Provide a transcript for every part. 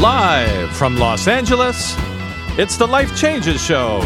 Live from Los Angeles, it's the Life Changes Show.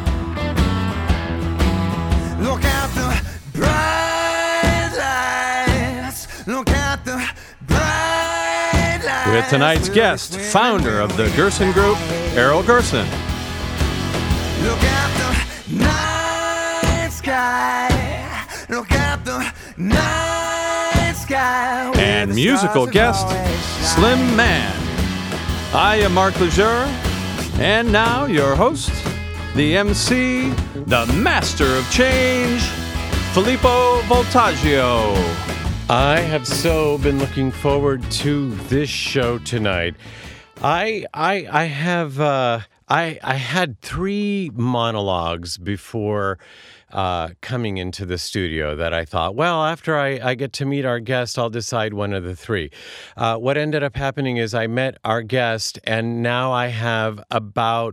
Look at the bright lights. Look at the bright lights. With tonight's guest, founder of the Gerson Group, Errol Gerson. Look at the night sky. Look at the night sky. And musical guest, Slim Man. I am Mark Lejeune, and now your host, the MC, the master of change, Filippo Voltaggio. I have so been looking forward to this show tonight. I had 3 monologues before coming into the studio that I thought, well, after I get to meet our guest, I'll decide one of the 3. What ended up happening is I met our guest, and now I have about,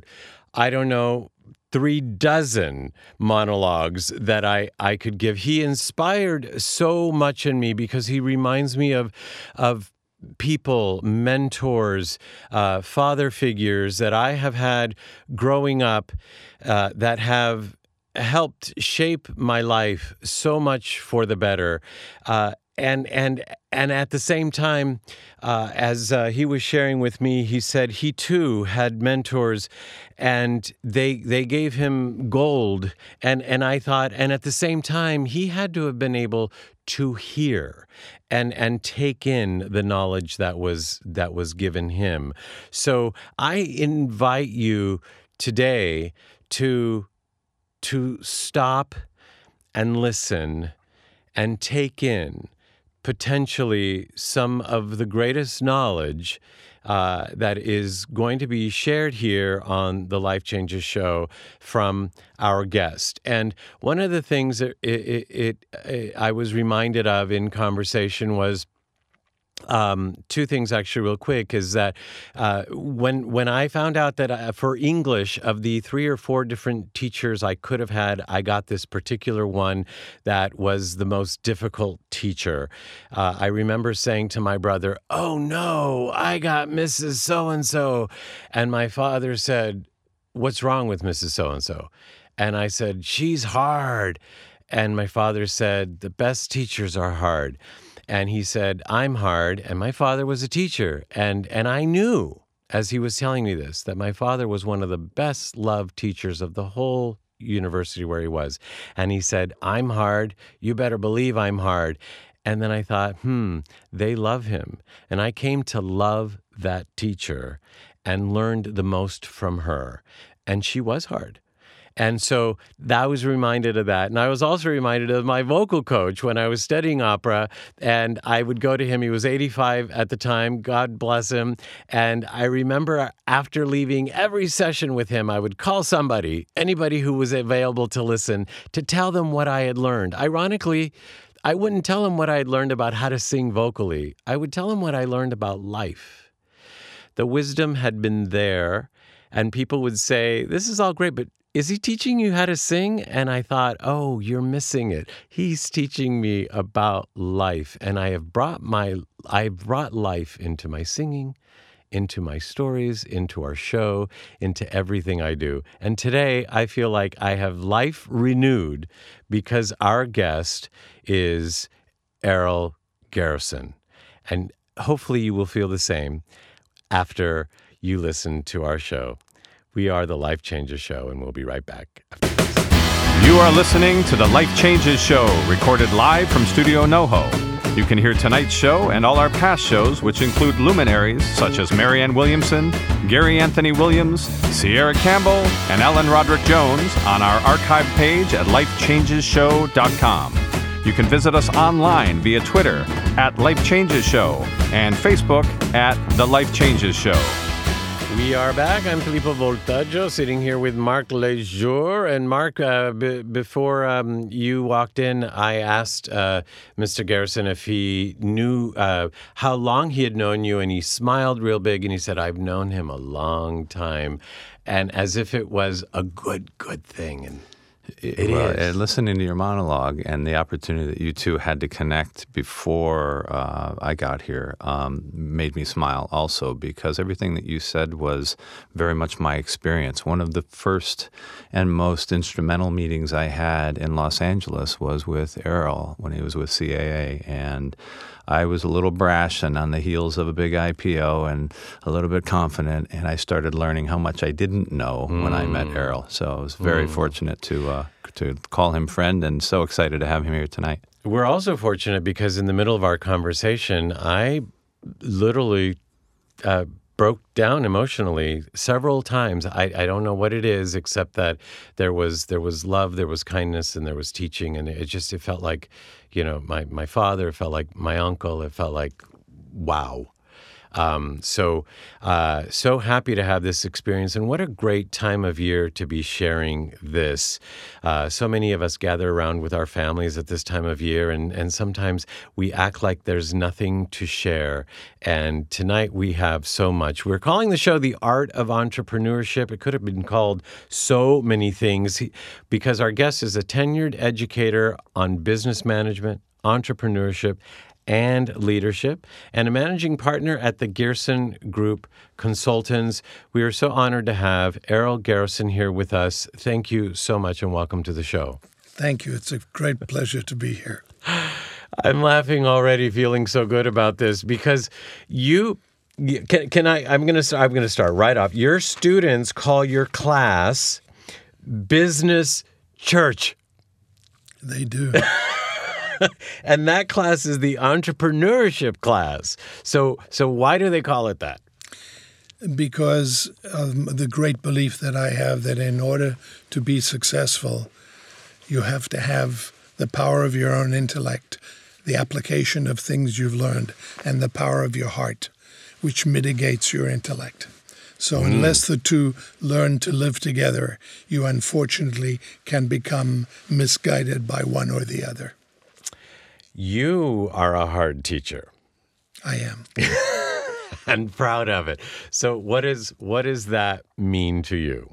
36 monologues that I could give. He inspired so much in me because he reminds me of people, mentors, father figures that I have had growing up that have helped shape my life so much for the better. And at the same time, as he was sharing with me, he said he too had mentors, and they gave him gold. And I thought, and at the same time, he had to have been able to hear and take in the knowledge that was given him. So I invite you today to stop and listen and take in potentially some of the greatest knowledge that is going to be shared here on the Life Changes Show from our guest. And one of the things that I was reminded of in conversation was 2 things actually real quick is that when I found out that for English, of the 3 or 4 different teachers I could have had, I got this particular one that was the most difficult teacher. I remember saying to my brother, "Oh no, I got Mrs. So-and-so." And my father said, "What's wrong with Mrs. So-and-so?" And I said, "She's hard." And my father said, "The best teachers are hard." And he said, "I'm hard." And my father was a teacher. And I knew, as he was telling me this, that my father was one of the best loved teachers of the whole university where he was. And he said, "I'm hard. You better believe I'm hard." And then I thought, they love him. And I came to love that teacher and learned the most from her. And she was hard. And so I was reminded of that. And I was also reminded of my vocal coach when I was studying opera. And I would go to him. He was 85 at the time. God bless him. And I remember after leaving every session with him, I would call anybody who was available to listen, to tell them what I had learned. Ironically, I wouldn't tell him what I had learned about how to sing vocally. I would tell him what I learned about life. The wisdom had been there. And people would say, "This is all great, but is he teaching you how to sing?" And I thought, oh, you're missing it. He's teaching me about life. And I've brought life into my singing, into my stories, into our show, into everything I do. And today I feel like I have life renewed because our guest is Errol Gerson. And hopefully you will feel the same after you listen to our show. We are the Life Changes Show, and we'll be right back after this. You are listening to the Life Changes Show, recorded live from Studio NoHo. You can hear tonight's show and all our past shows, which include luminaries such as Marianne Williamson, Gary Anthony Williams, Sierra Campbell, and Ellen Roderick Jones on our archive page at lifechangesshow.com. You can visit us online via Twitter at Life Changes Show and Facebook at The Life Changes Show. We are back. I'm Filippo Voltaggio, sitting here with Mark Lejeune. And Mark, before you walked in, I asked Mr. Gerson if he knew how long he had known you, and he smiled real big, and he said, "I've known him a long time," and as if it was a good thing. It Well, is. and listening to your monologue and the opportunity that you two had to connect before I got here made me smile also, because everything that you said was very much my experience. One of the first and most instrumental meetings I had in Los Angeles was with Errol when he was with CAA, and I was a little brash and on the heels of a big IPO and a little bit confident, and I started learning how much I didn't know when I met Errol. So I was very fortunate to call him friend, and so excited to have him here tonight. We're also fortunate because in the middle of our conversation, I literally broke down emotionally several times. I don't know what it is, except that there was love, there was kindness, and there was teaching, and it felt like, my father, it felt like my uncle, it felt like, wow. So happy to have this experience, and what a great time of year to be sharing this. So many of us gather around with our families at this time of year, and sometimes we act like there's nothing to share. And tonight we have so much. We're calling the show The Art of Entrepreneurship. It could have been called so many things, because our guest is a tenured educator on business management, entrepreneurship, and leadership, and a managing partner at the Gerson Group Consultants. We are so honored to have Errol Garrison here with us. Thank you so much, and welcome to the show. Thank you. It's a great pleasure to be here. I'm laughing already, feeling so good about this, because I'm going to start right off. Your students call your class Business Church. They do. And that class is the entrepreneurship class. So why do they call it that? Because of the great belief that I have that in order to be successful, you have to have the power of your own intellect, the application of things you've learned, and the power of your heart, which mitigates your intellect. So unless the two learn to live together, you unfortunately can become misguided by one or the other. You are a hard teacher. I am. And proud of it. So what does that mean to you?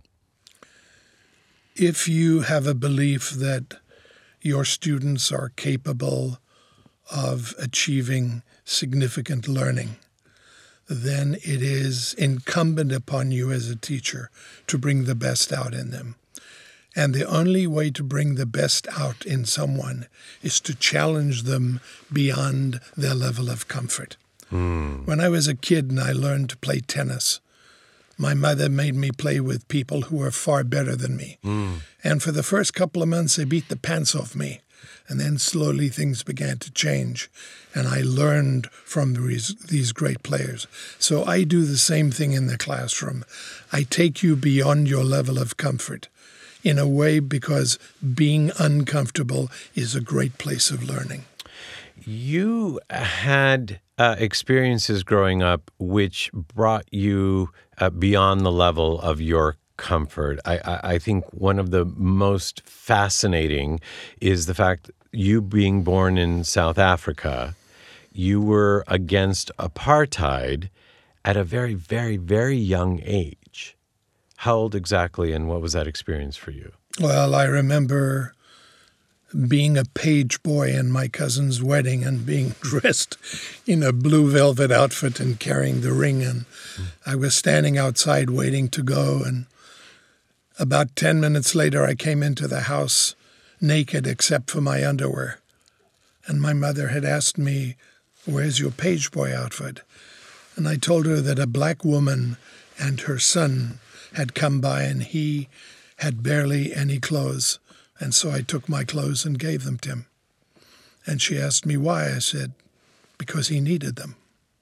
If you have a belief that your students are capable of achieving significant learning, then it is incumbent upon you as a teacher to bring the best out in them. And the only way to bring the best out in someone is to challenge them beyond their level of comfort. When I was a kid and I learned to play tennis, my mother made me play with people who were far better than me. And for the first couple of months, they beat the pants off me. And then slowly things began to change. And I learned from these great players. So I do the same thing in the classroom. I take you beyond your level of comfort, in a way, because being uncomfortable is a great place of learning. You had experiences growing up which brought you beyond the level of your comfort. I think one of the most fascinating is the fact you being born in South Africa, you were against apartheid at a very, very, very young age. How old exactly, and what was that experience for you? Well, I remember being a page boy in my cousin's wedding and being dressed in a blue velvet outfit and carrying the ring. And I was standing outside waiting to go. And about 10 minutes later, I came into the house naked except for my underwear. And my mother had asked me, "Where's your page boy outfit?" And I told her that a black woman and her son had come by and he had barely any clothes. And so I took my clothes and gave them to him. And she asked me why. I said, because he needed them.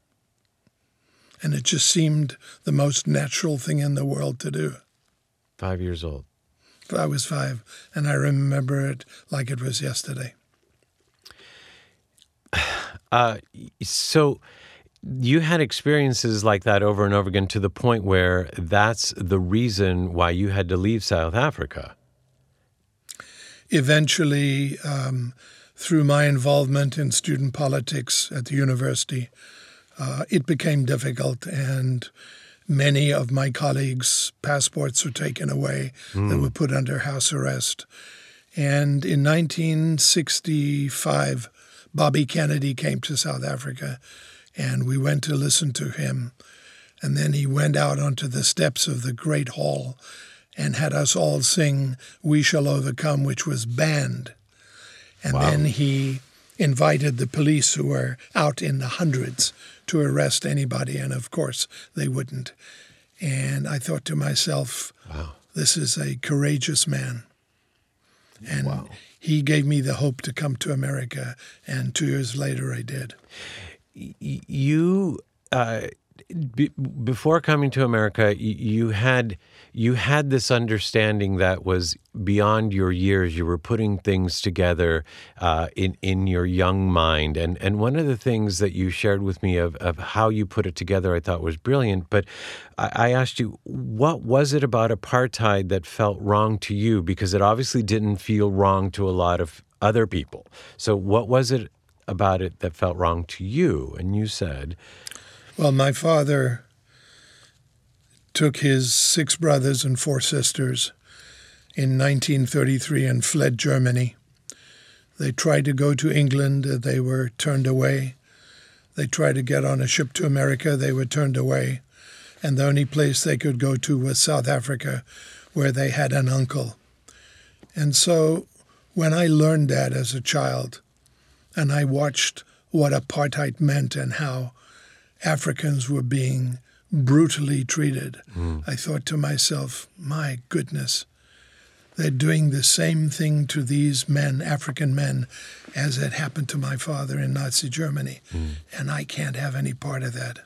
And it just seemed the most natural thing in the world to do. 5 years old. I was 5, and I remember it like it was yesterday. So you had experiences like that over and over again to the point where that's the reason why you had to leave South Africa. Eventually, through my involvement in student politics at the university, it became difficult, and many of my colleagues' passports were taken away. They were put under house arrest. And in 1965, Bobby Kennedy came to South Africa, and we went to listen to him. And then he went out onto the steps of the Great Hall and had us all sing "We Shall Overcome," which was banned. And then he invited the police, who were out in the hundreds, to arrest anybody, and of course they wouldn't. And I thought to myself, this is a courageous man. And he gave me the hope to come to America, and 2 years later I did. You, before coming to America, you had this understanding that was beyond your years. You were putting things together in your young mind. And one of the things that you shared with me of how you put it together I thought was brilliant. But I asked you, what was it about apartheid that felt wrong to you? Because it obviously didn't feel wrong to a lot of other people. So what was it about it that felt wrong to you? And you said... Well, my father took his 6 brothers and 4 sisters in 1933 and fled Germany. They tried to go to England. They were turned away. They tried to get on a ship to America. They were turned away. And the only place they could go to was South Africa, where they had an uncle. And so when I learned that as a child, and I watched what apartheid meant and how Africans were being brutally treated, I thought to myself, my goodness, they're doing the same thing to these men, African men, as had happened to my father in Nazi Germany. And I can't have any part of that.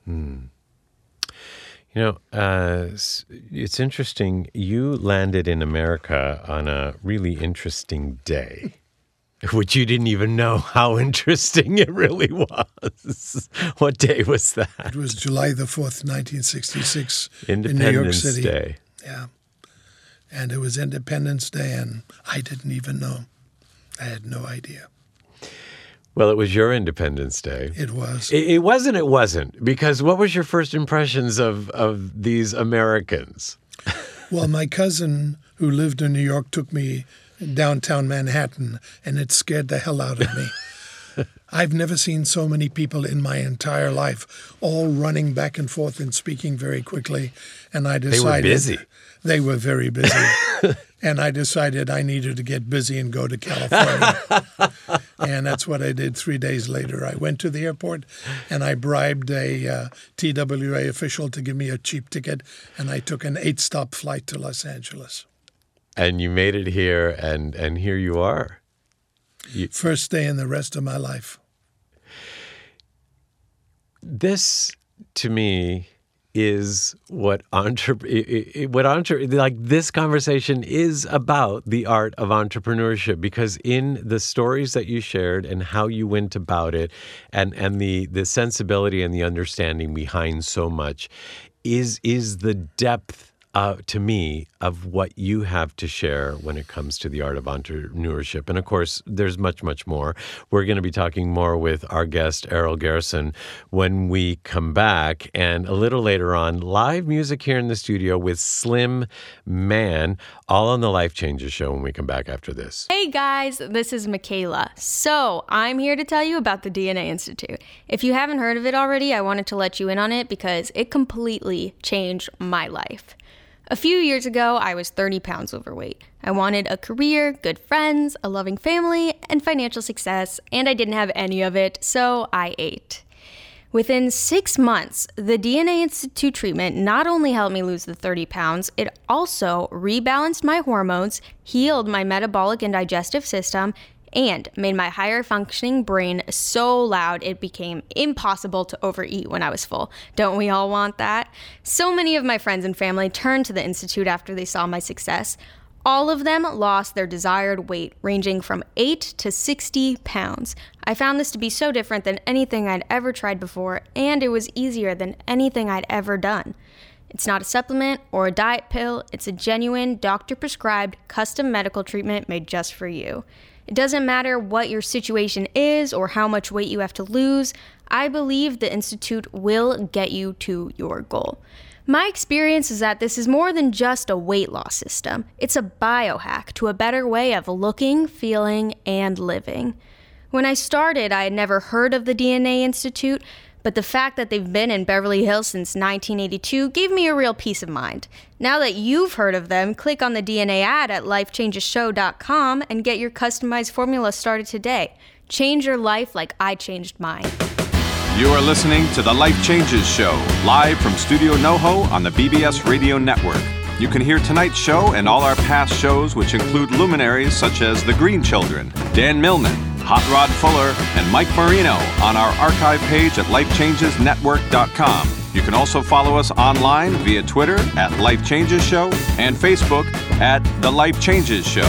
You know, it's interesting. You landed in America on a really interesting day, which you didn't even know how interesting it really was. What day was that? It was July the 4th, 1966, in New York City. Independence Day. Yeah. And it was Independence Day, and I didn't even know. I had no idea. Well, it was your Independence Day. It was. It wasn't. Because what was your first impressions of these Americans? Well, my cousin who lived in New York took me downtown Manhattan, and it scared the hell out of me. I've never seen so many people in my entire life, all running back and forth and speaking very quickly. And I decided... They were busy. They were very busy. And I decided I needed to get busy and go to California. And that's what I did 3 days later. I went to the airport and I bribed a TWA official to give me a cheap ticket, and I took an 8-stop flight to Los Angeles. And you made it here, and here you are. First day in the rest of my life. This, to me, is this conversation is about the art of entrepreneurship, because in the stories that you shared and how you went about it, and the sensibility and the understanding behind so much is the depth to me of what you have to share when it comes to the art of entrepreneurship. And of course, there's much, much more. We're going to be talking more with our guest, Errol Garrison, when we come back. And a little later on, live music here in the studio with Slim Man, all on the Life Changes Show when we come back after this. Hey guys, this is Michaela. So I'm here to tell you about the DNA Institute. If you haven't heard of it already, I wanted to let you in on it because it completely changed my life. A few years ago, I was 30 pounds overweight. I wanted a career, good friends, a loving family, and financial success, and I didn't have any of it, so I ate. Within 6 months, the DNA Institute treatment not only helped me lose the 30 pounds, it also rebalanced my hormones, healed my metabolic and digestive system, and made my higher functioning brain so loud it became impossible to overeat when I was full. Don't we all want that? So many of my friends and family turned to the Institute after they saw my success. All of them lost their desired weight, ranging from 8 to 60 pounds. I found this to be so different than anything I'd ever tried before, and it was easier than anything I'd ever done. It's not a supplement or a diet pill. It's a genuine, doctor-prescribed, custom medical treatment made just for you. It doesn't matter what your situation is or how much weight you have to lose. I believe the Institute will get you to your goal. My experience is that this is more than just a weight loss system. It's a biohack to a better way of looking, feeling, and living. When I started, I had never heard of the DNA Institute, but the fact that they've been in Beverly Hills since 1982 gave me a real peace of mind. Now that you've heard of them, click on the DNA ad at lifechangeshow.com and get your customized formula started today. Change your life like I changed mine. You are listening to The Life Changes Show, live from Studio NoHo on the BBS Radio Network. You can hear tonight's show and all our past shows, which include luminaries such as The Green Children, Dan Millman, Hot Rod Fuller, and Mike Marino on our archive page at lifechangesnetwork.com. You can also follow us online via Twitter at Life Changes Show and Facebook at The Life Changes Show.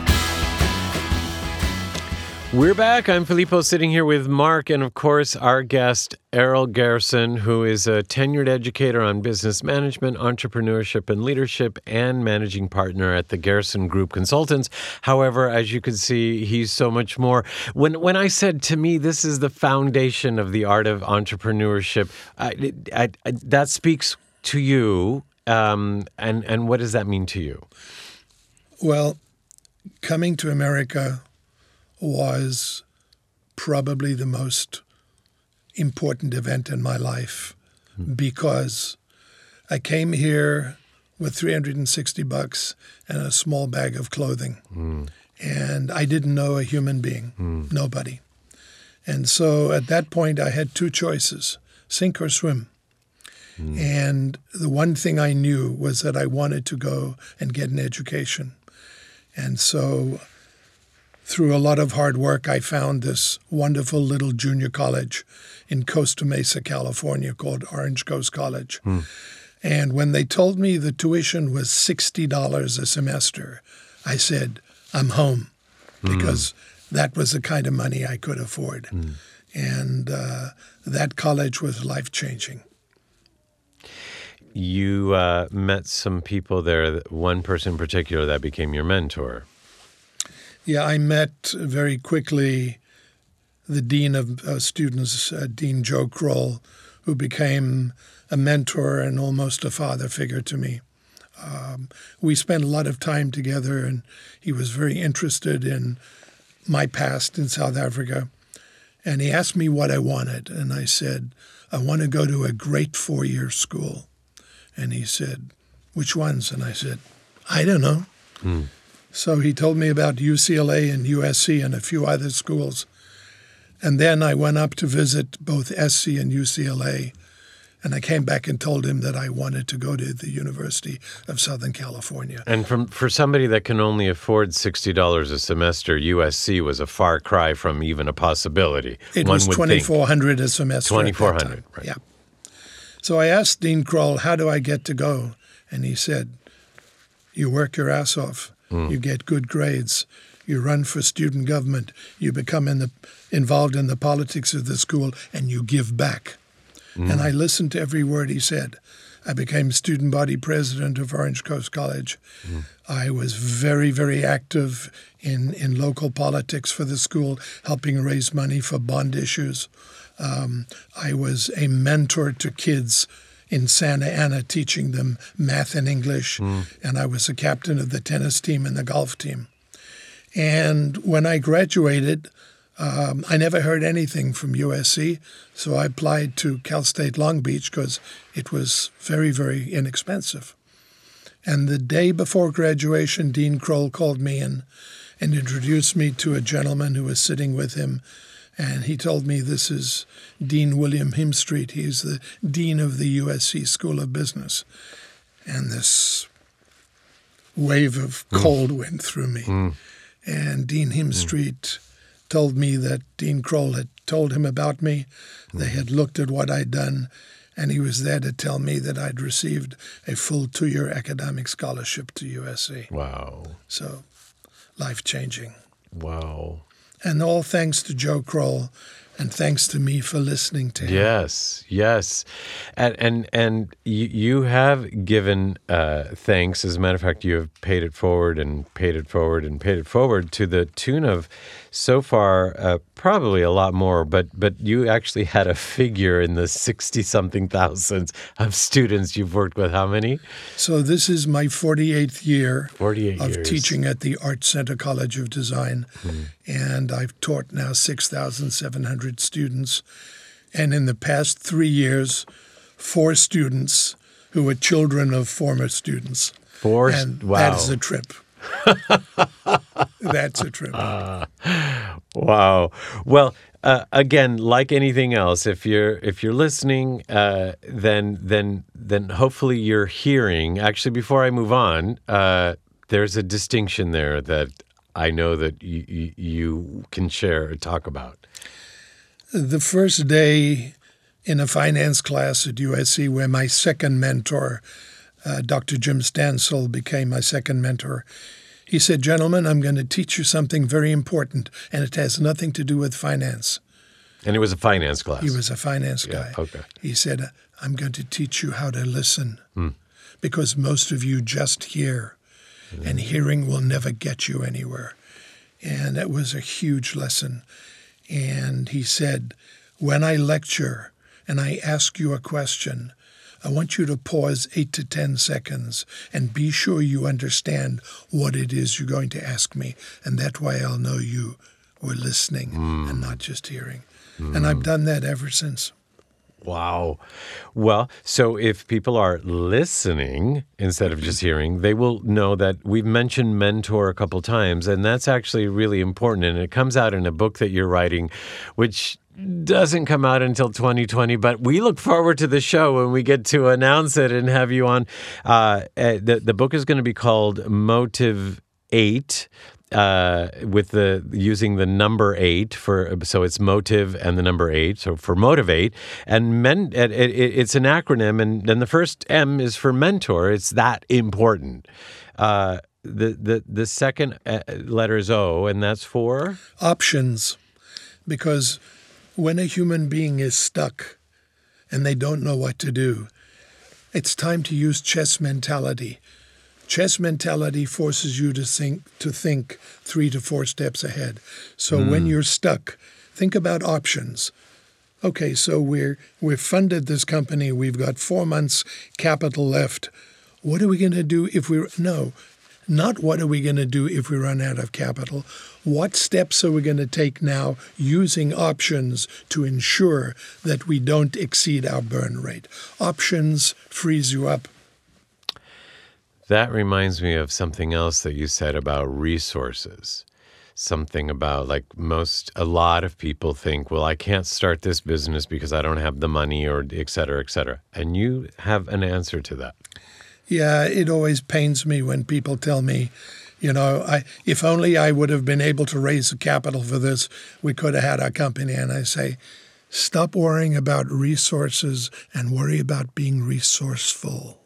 We're back. I'm Filippo, sitting here with Mark and, of course, our guest, Errol Garrison, who is a tenured educator on business management, entrepreneurship, and leadership, and managing partner at the Garrison Group Consultants. However, as you can see, he's so much more. When I said, to me, this is the foundation of the art of entrepreneurship, that speaks to you. And what does that mean to you? Well, coming to America was probably the most important event in my life because I came here with $360 and a small bag of clothing. And I didn't know a human being, nobody. And so at that point, I had two choices, sink or swim. And the one thing I knew was that I wanted to go and get an education. And so through a lot of hard work, I found this wonderful little junior college in Costa Mesa, California, called Orange Coast College. And when they told me the tuition was $60 a semester, I said, I'm home, because that was the kind of money I could afford. And that college was life-changing. You met some people there, one person in particular that became your mentor. Yeah, I met very quickly the dean of students, Dean Joe Kroll, who became a mentor and almost a father figure to me. We spent a lot of time together, and he was very interested in my past in South Africa. And he asked me what I wanted, and I said, I want to go to a great 4-year school. And he said, which ones? And I said, I don't know. So he told me about UCLA and USC and a few other schools. And then I went up to visit both SC and UCLA. And I came back and told him that I wanted to go to the University of Southern California. And for somebody that can only afford $60 a semester, USC was a far cry from even a possibility. It was $2,400 a semester. $2,400, right. Yeah. So I asked Dean Kroll, how do I get to go? And he said, you work your ass off. You get good grades. You run for student government. You become involved in the politics of the school, and you give back. And I listened to every word he said. I became student body president of Orange Coast College. I was very, very active in local politics for the school, helping raise money for bond issues. I was a mentor to kids in Santa Ana, teaching them math and English, and I was a captain of the tennis team and the golf team. And when I graduated, I never heard anything from USC, so I applied to Cal State Long Beach because it was very, very inexpensive. And the day before graduation, Dean Kroll called me in and introduced me to a gentleman who was sitting with him. And he told me, this is Dean William Himstreet. He's the dean of the USC School of Business. And this wave of cold went through me. And Dean Himstreet told me that Dean Kroll had told him about me. They had looked at what I'd done, and he was there to tell me that I'd received a full 2-year academic scholarship to USC. Wow. So, life-changing. Wow. And all thanks to Joe Kroll And thanks to me for listening to him. Yes. And you have given thanks. As a matter of fact, you have paid it forward and paid it forward and paid it forward to the tune of, so far, probably a lot more, but you actually had a figure in the 60-something thousands of students you've worked with. How many? So this is my 48th year 48 of years. teaching at the Art Center College of Design. And I've taught now 6,700 students. And in the past 3 years, 4 students who were children of former students. And Wow. that's a trip. That's a trip. Wow. Well, again, like anything else, if you're listening, then hopefully you're hearing. Actually, before I move on, there's a distinction there that I know that you can share or talk about. The first day in a finance class at USC, where my second mentor, Dr. Jim Stansel, became my second mentor, he said, "Gentlemen, I'm going to teach you something very important, and it has nothing to do with finance." And it was a finance class. He was a finance guy. Okay. He said, "I'm going to teach you how to listen, because most of you just hear, and hearing will never get you anywhere." And that was a huge lesson. And he said, "When I lecture and I ask you a question, I want you to pause 8 to 10 seconds and be sure you understand what it is you're going to ask me. And that's why I'll know you were listening and not just hearing." And I've done that ever since. Wow. Well, so if people are listening instead of just hearing, they will know that we've mentioned mentor a couple times, and that's actually really important. And it comes out in a book that you're writing, which doesn't come out until 2020, but we look forward to the show when we get to announce it and have you on. The book is going to be called Motive 8. With using the number 8 so it's motive and the number 8, so for Motivate, and it's an acronym, and then the first M is for mentor. It's that important. The second letter is O, and that's for Options. Because when a human being is stuck and they don't know what to do, it's time to use chess mentality. Chess mentality forces you to think 3 to 4 steps ahead. So when you're stuck, think about options. Okay, so we've funded this company. We've got 4 months capital left. What are we going to do if not what are we going to do if we run out of capital? What steps are we going to take now using options to ensure that we don't exceed our burn rate? Options frees you up. That reminds me of something else that you said about resources. Something about a lot of people think, well, I can't start this business because I don't have the money, or et cetera, et cetera. And you have an answer to that. Yeah, it always pains me when people tell me, if only I would have been able to raise the capital for this, we could have had our company. And I say, stop worrying about resources and worry about being resourceful.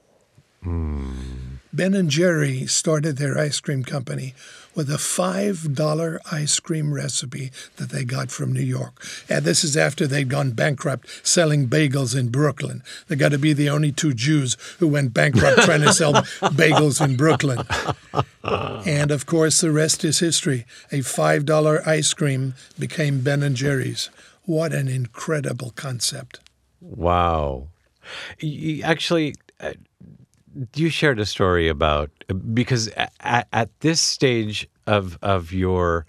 Ben & Jerry started their ice cream company with a $5 ice cream recipe that they got from New York. And this is after they'd gone bankrupt selling bagels in Brooklyn. They got to be the only 2 Jews who went bankrupt trying to sell bagels in Brooklyn. And, of course, the rest is history. A $5 ice cream became Ben & Jerry's. What an incredible concept. Wow. Actually, you shared a story about, because at this stage of your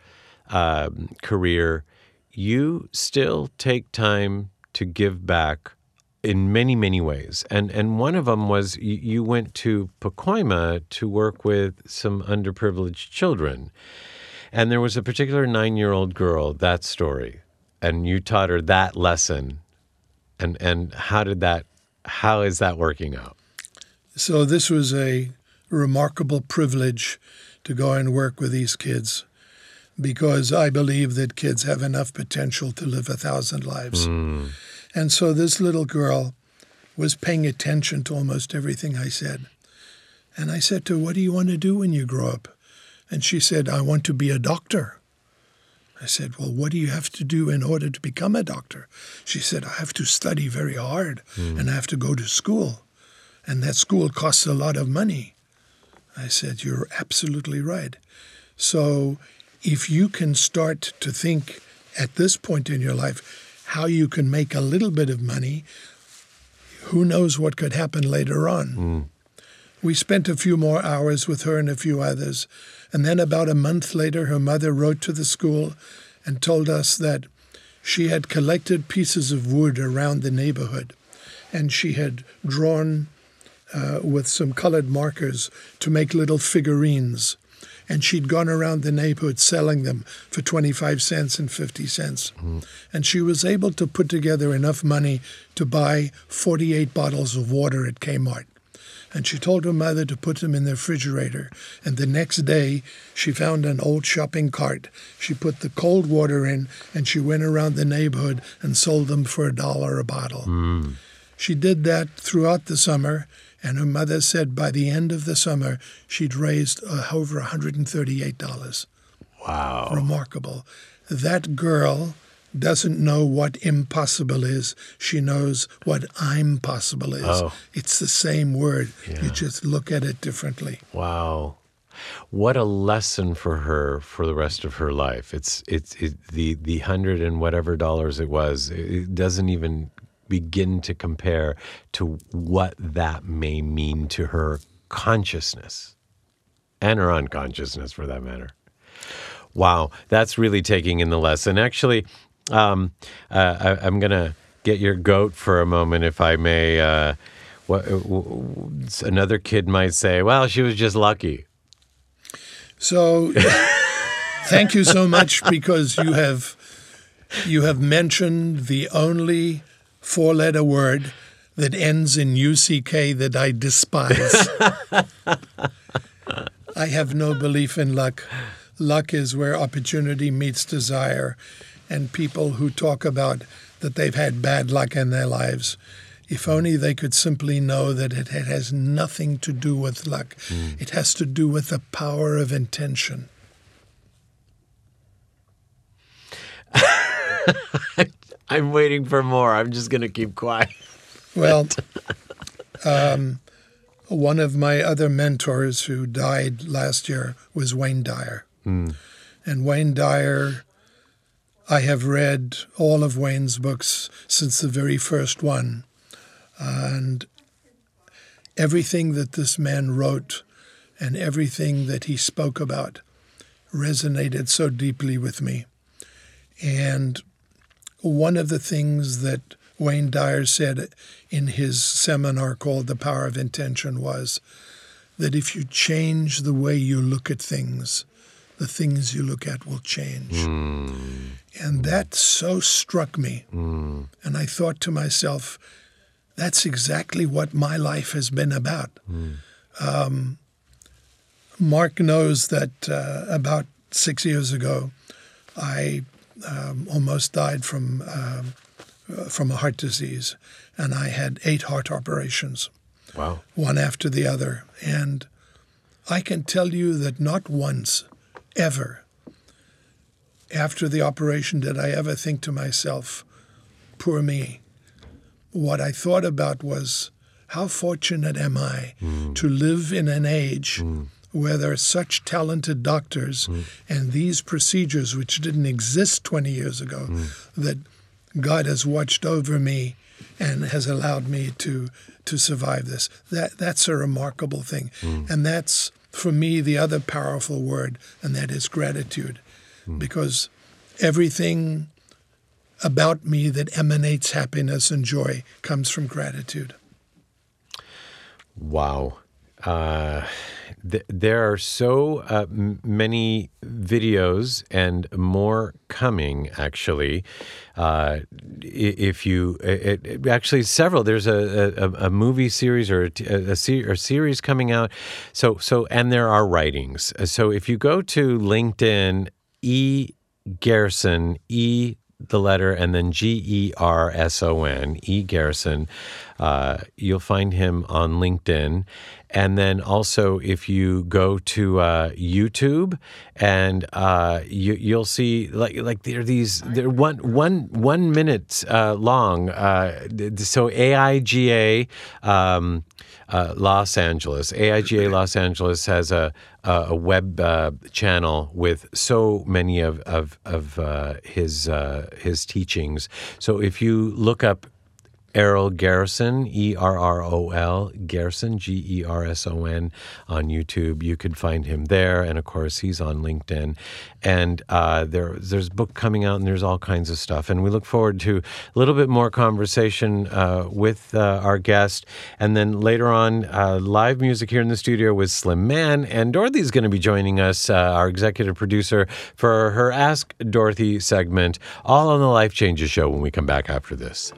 career, you still take time to give back in many, many ways. And one of them was you went to Pacoima to work with some underprivileged children. And there was a particular 9-year-old girl, that story, and you taught her that lesson. And how is that working out? So this was a remarkable privilege to go and work with these kids, because I believe that kids have enough potential to live 1,000 lives. And so this little girl was paying attention to almost everything I said. And I said to her, "What do you want to do when you grow up?" And she said, "I want to be a doctor." I said, well, what do you have to do in order to become a doctor? She said, I have to study very hard and I have to go to school. And that school costs a lot of money. I said, you're absolutely right. So if you can start to think at this point in your life how you can make a little bit of money, who knows what could happen later on. We spent a few more hours with her and a few others. And then about a month later, her mother wrote to the school and told us that she had collected pieces of wood around the neighborhood. And she had drawn with some colored markers to make little figurines. And she'd gone around the neighborhood selling them for 25 cents and 50 cents. And she was able to put together enough money to buy 48 bottles of water at Kmart. And she told her mother to put them in the refrigerator. And the next day, she found an old shopping cart. She put the cold water in, and she went around the neighborhood and sold them for $1 a bottle. She did that throughout the summer, and her mother said by the end of the summer, she'd raised over $138. Wow. Remarkable. That girl doesn't know what impossible is. She knows what I'm possible is. Oh. It's the same word. Yeah. You just look at it differently. Wow. What a lesson for her for the rest of her life. It's the $100 and whatever dollars it was, it doesn't even begin to compare to what that may mean to her consciousness and her unconsciousness for that matter. Wow, that's really taking in the lesson. Actually, I'm going to get your goat for a moment, if I may. Another kid might say, well, she was just lucky. So thank you so much, because you have mentioned the only four-letter word that ends in UCK that I despise. I have no belief in luck. Luck is where opportunity meets desire. And people who talk about that they've had bad luck in their lives, if only they could simply know that it has nothing to do with luck. It has to do with the power of intention. I'm waiting for more. I'm just going to keep quiet. Well, one of my other mentors who died last year was Wayne Dyer. And Wayne Dyer, I have read all of Wayne's books since the very first one. And everything that this man wrote and everything that he spoke about resonated so deeply with me. And one of the things that Wayne Dyer said in his seminar called The Power of Intention was that if you change the way you look at things, the things you look at will change. And that so struck me. And I thought to myself, that's exactly what my life has been about. Mark knows that about 6 years ago, I almost died from a heart disease, and I had 8 heart operations. Wow. One after the other. And I can tell you that not once, ever, after the operation did I ever think to myself, poor me. What I thought about was, how fortunate am I to live in an age where there are such talented doctors and these procedures which didn't exist 20 years ago, that God has watched over me and has allowed me to survive this. That's a remarkable thing. And that's, for me, the other powerful word, and that is gratitude. Because everything about me that emanates happiness and joy comes from gratitude. Wow. There are so many videos and more coming, actually. If you actually several, there's a movie series or a series coming out. So and there are writings. So if you go to LinkedIn, E. Gerson, E. the letter, and then Gerson, E. Gerson. You'll find him on LinkedIn. And then also, if you go to YouTube, and you'll see like they're 1 minute long. So AIGA Los Angeles, AIGA Los Angeles has a web channel with so many of his teachings. So if you look up Errol Garrison, Errol Garrison, Gerson, on YouTube. You could find him there, and of course he's on LinkedIn. And there's a book coming out, and there's all kinds of stuff. And we look forward to a little bit more conversation with our guest, and then later on live music here in the studio with Slim Man. And Dorothy's going to be joining us, our executive producer, for her Ask Dorothy segment, all on the Life Changes Show when we come back after this.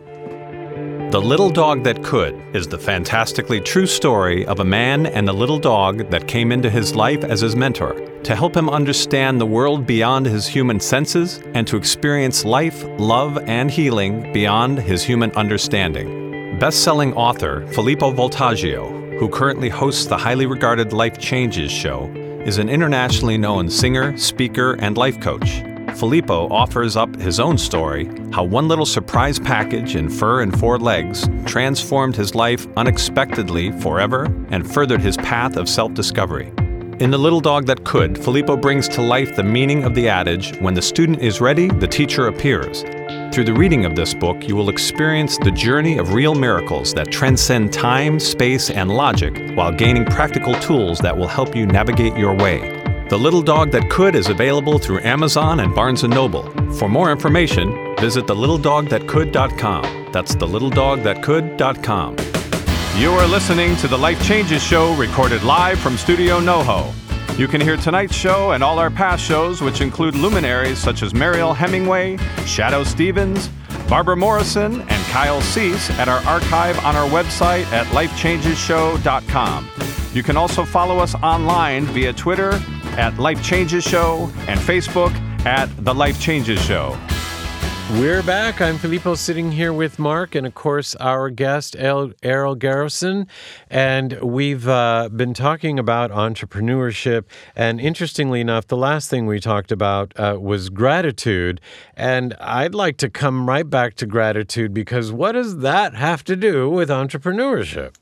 The Little Dog That Could is the fantastically true story of a man and a little dog that came into his life as his mentor to help him understand the world beyond his human senses and to experience life, love, and healing beyond his human understanding. Best-selling author Filippo Voltaggio, who currently hosts the highly regarded Life Changes show, is an internationally known singer, speaker, and life coach. Filippo offers up his own story, how one little surprise package in fur and 4 legs transformed his life unexpectedly forever and furthered his path of self-discovery. In The Little Dog That Could, Filippo brings to life the meaning of the adage, when the student is ready, the teacher appears. Through the reading of this book, you will experience the journey of real miracles that transcend time, space, and logic while gaining practical tools that will help you navigate your way. The Little Dog That Could is available through Amazon and Barnes & Noble. For more information, visit thelittledogthatcould.com. That's thelittledogthatcould.com. You are listening to the Life Changes Show, recorded live from Studio NoHo. You can hear tonight's show and all our past shows, which include luminaries such as Mariel Hemingway, Shadoe Stevens, Barbara Morrison, and Kyle Cease at our archive on our website at lifechangesshow.com. You can also follow us online via Twitter at Life Changes Show and Facebook at The Life Changes Show. We're back. I'm Filippo, sitting here with Mark and, of course, our guest, Errol Garrison. And we've been talking about entrepreneurship. And interestingly enough, the last thing we talked about was gratitude. And I'd like to come right back to gratitude, because what does that have to do with entrepreneurship?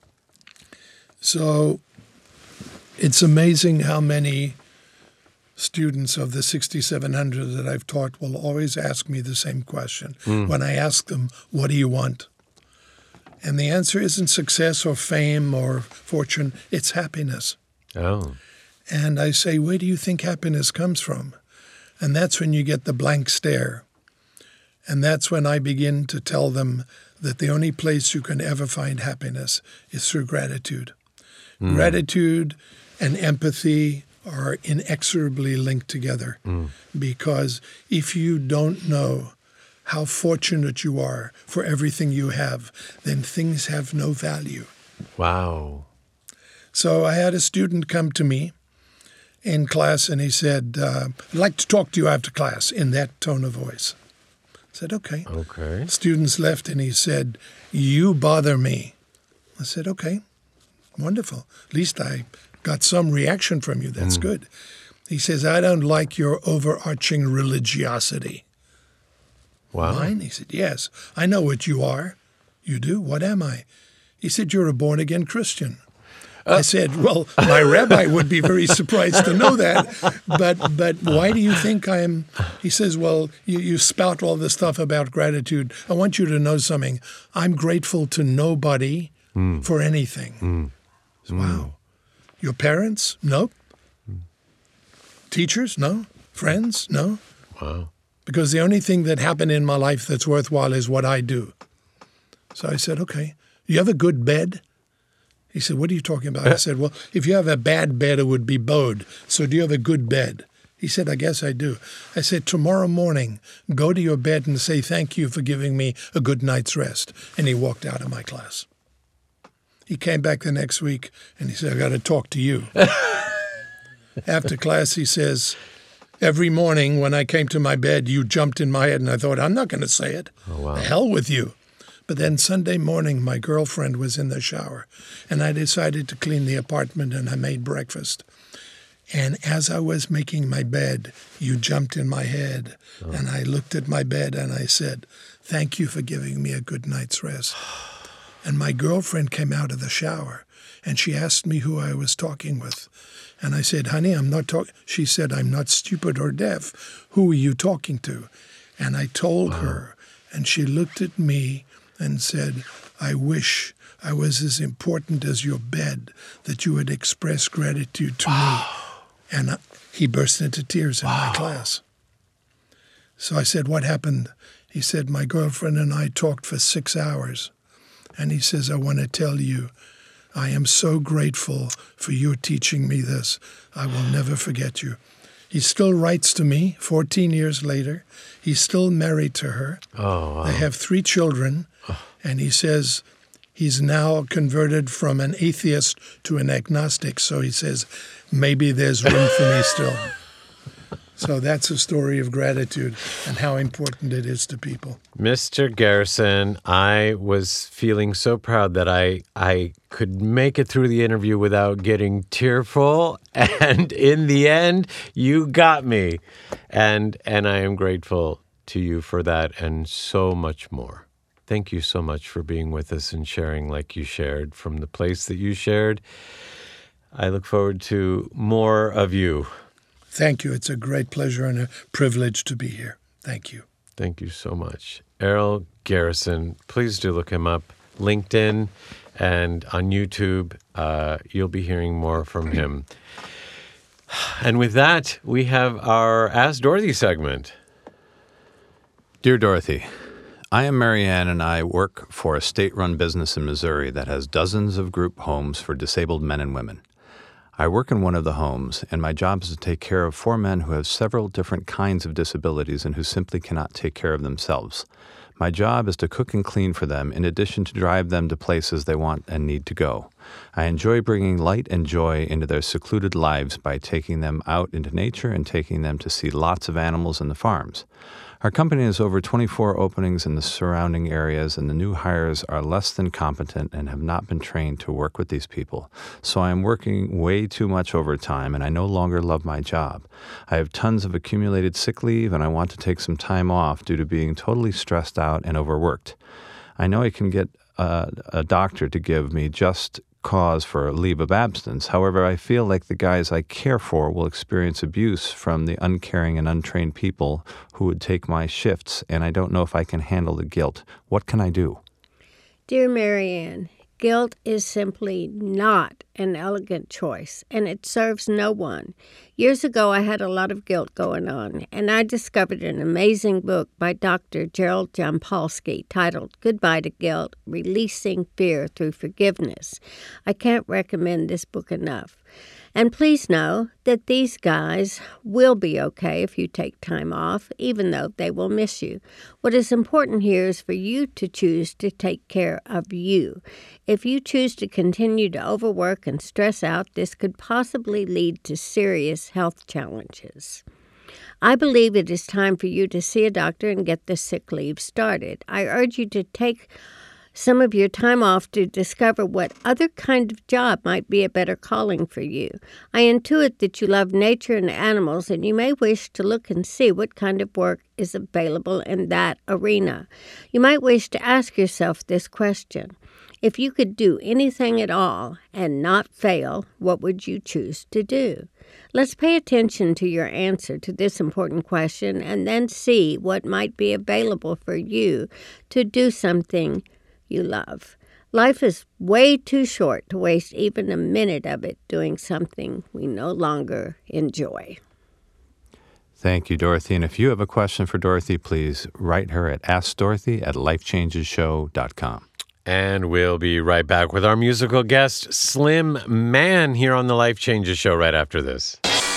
So it's amazing how many students of the 6,700 that I've taught will always ask me the same question. When I ask them, what do you want? And the answer isn't success or fame or fortune, it's happiness. Oh. And I say, where do you think happiness comes from? And that's when you get the blank stare. And that's when I begin to tell them that the only place you can ever find happiness is through gratitude. Gratitude and empathy are inexorably linked together, because if you don't know how fortunate you are for everything you have, then things have no value. Wow. So I had a student come to me in class, and he said, I'd like to talk to you after class, in that tone of voice. I said, okay. Okay. Students left, and he said, you bother me. I said, okay, wonderful. At least I got some reaction from you. That's good. He says, I don't like your overarching religiosity. Wow. Mine? He said, yes. I know what you are. You do? What am I? He said, you're a born-again Christian. I said, well, my rabbi would be very surprised to know that, but why do you think I am? He says, well, you spout all this stuff about gratitude. I want you to know something. I'm grateful to nobody for anything. Wow. Your parents? Nope. Teachers? No. Friends? No. Wow. Because the only thing that happened in my life that's worthwhile is what I do. So I said, okay. You have a good bed? He said, what are you talking about? I said, well, if you have a bad bed, it would be bowed. So do you have a good bed? He said, I guess I do. I said, tomorrow morning, go to your bed and say thank you for giving me a good night's rest. And he walked out of my class. He came back the next week, and he said, I got to talk to you. After class, he says, every morning when I came to my bed, you jumped in my head, and I thought, I'm not going to say it. Oh, wow. The hell with you. But then Sunday morning, my girlfriend was in the shower, and I decided to clean the apartment, and I made breakfast. And as I was making my bed, you jumped in my head, and I looked at my bed, and I said, "Thank you for giving me a good night's rest." And my girlfriend came out of the shower, and she asked me who I was talking with. And I said, "Honey, I'm not talking." She said, "I'm not stupid or deaf. Who are you talking to?" And I told her, and she looked at me and said, "I wish I was as important as your bed, that you would express gratitude to me." And he burst into tears in my class. So I said, "What happened?" He said, "My girlfriend and I talked for 6 hours." And he says, "I want to tell you, I am so grateful for you teaching me this. I will never forget you." He still writes to me 14 years later. He's still married to her. Oh, wow. They have 3 children. And he says he's now converted from an atheist to an agnostic. So he says, maybe there's room for me still. So that's a story of gratitude and how important it is to people. Mr. Garrison, I was feeling so proud that I could make it through the interview without getting tearful. And in the end, you got me. And I am grateful to you for that and so much more. Thank you so much for being with us and sharing like you shared from the place that you shared. I look forward to more of you. Thank you. It's a great pleasure and a privilege to be here. Thank you. Thank you so much. Errol Garrison, please do look him up. LinkedIn and on YouTube. You'll be hearing more from him. And with that, we have our Ask Dorothy segment. Dear Dorothy, I am Marianne, and I work for a state-run business in Missouri that has dozens of group homes for disabled men and women. I work in one of the homes, and my job is to take care of 4 men who have several different kinds of disabilities and who simply cannot take care of themselves. My job is to cook and clean for them, in addition to drive them to places they want and need to go. I enjoy bringing light and joy into their secluded lives by taking them out into nature and taking them to see lots of animals in the farms. Our company has over 24 openings in the surrounding areas, and the new hires are less than competent and have not been trained to work with these people. So I am working way too much overtime, and I no longer love my job. I have tons of accumulated sick leave, and I want to take some time off due to being totally stressed out and overworked. I know I can get a doctor to give me just cause for a leave of absence. However, I feel like the guys I care for will experience abuse from the uncaring and untrained people who would take my shifts, and I don't know if I can handle the guilt. What can I do? Dear Marianne, guilt is simply not an elegant choice, and it serves no one. Years ago, I had a lot of guilt going on, and I discovered an amazing book by Dr. Gerald Jampolsky titled Goodbye to Guilt, Releasing Fear Through Forgiveness. I can't recommend this book enough. And please know that these guys will be okay if you take time off, even though they will miss you. What is important here is for you to choose to take care of you. If you choose to continue to overwork and stress out, this could possibly lead to serious health challenges. I believe it is time for you to see a doctor and get the sick leave started. I urge you to take some of your time off to discover what other kind of job might be a better calling for you. I intuit that you love nature and animals, and you may wish to look and see what kind of work is available in that arena. You might wish to ask yourself this question. If you could do anything at all and not fail, what would you choose to do? Let's pay attention to your answer to this important question and then see what might be available for you to do something you love. Life is way too short to waste even a minute of it doing something we no longer enjoy. Thank you, Dorothy. And if you have a question for Dorothy, please write her at AskDorothy@lifechangeshow.com. And we'll be right back with our musical guest, Slim Man, here on the Life Changes Show right after this.